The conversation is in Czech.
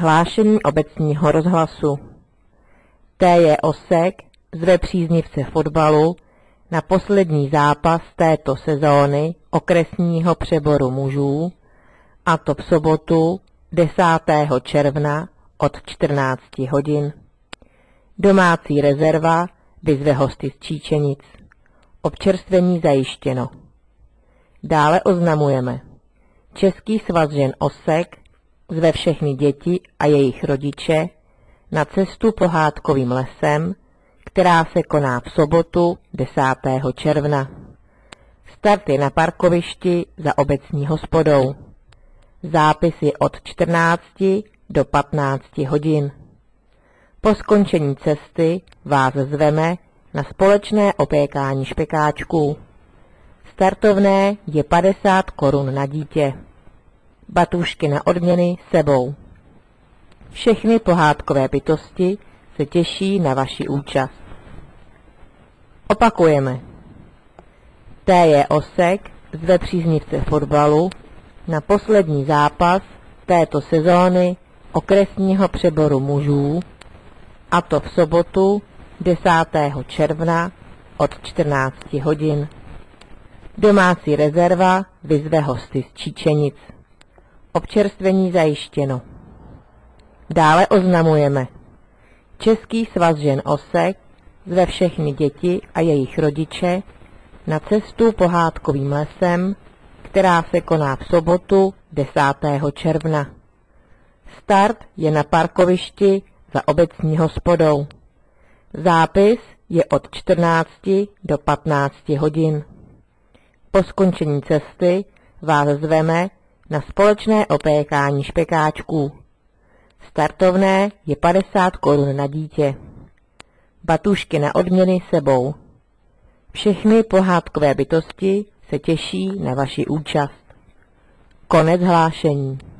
Hlášení obecního rozhlasu. T.J. Osek zve příznivce fotbalu na poslední zápas této sezóny okresního přeboru mužů, a to v sobotu 10. června od 14 hodin. Domácí rezerva vyzve hosty z Číčenic. Občerstvení zajištěno. Dále oznamujeme. Český svaz žen Osek zve všechny děti a jejich rodiče na cestu pohádkovým lesem, která se koná v sobotu 10. června. Start je na parkovišti za obecní hospodou. Zápis je od 14 do 15 hodin. Po skončení cesty vás zveme na společné opékání špekáčků. Startovné je 50 korun na dítě. Batůžky na odměny sebou. Všechny pohádkové bytosti se těší na vaši účast. Opakujeme. T.J. Osek zve příznivce fotbalu na poslední zápas této sezóny okresního přeboru mužů, a to v sobotu 10. června od 14 hodin. Domácí rezerva vyzve hosty z Číčenic. Občerstvení zajištěno. Dále oznamujeme. Český svaz žen Osek zve všechny děti a jejich rodiče na cestu pohádkovým lesem, která se koná v sobotu 10. června. Start je na parkovišti za obecní hospodou. Zápis je od 14 do 15 hodin. Po skončení cesty vás zveme na společné opékání špekáčků. Startovné je 50 korun na dítě. Batůžky na odměny sebou. Všechny pohádkové bytosti se těší na vaši účast. Konec hlášení.